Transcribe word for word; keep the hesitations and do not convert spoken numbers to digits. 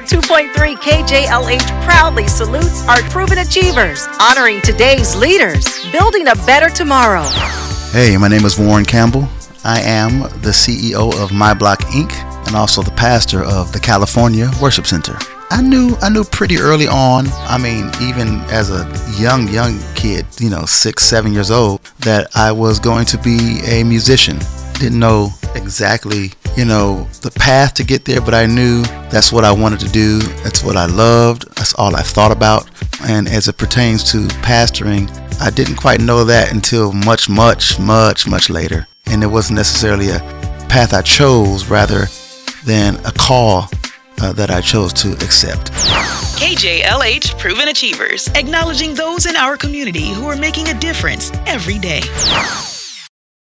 two point three K J L H proudly salutes our proven achievers, honoring today's leaders, building a better tomorrow. Hey, my name is Warren Campbell. I am the C E O of My Block Incorporated and also the pastor of the California Worship Center. I knew I knew pretty early on, I mean, even as a young, young kid, you know, six, seven years old, that I was going to be a musician. Didn't know exactly, you know, the path to get there, but I knew that's what I wanted to do. That's what I loved. That's all I thought about. And as it pertains to pastoring, I didn't quite know that until much, much, much, much later. And it wasn't necessarily a path I chose, rather than a call uh, that I chose to accept. K J L H Proven Achievers, acknowledging those in our community who are making a difference every day.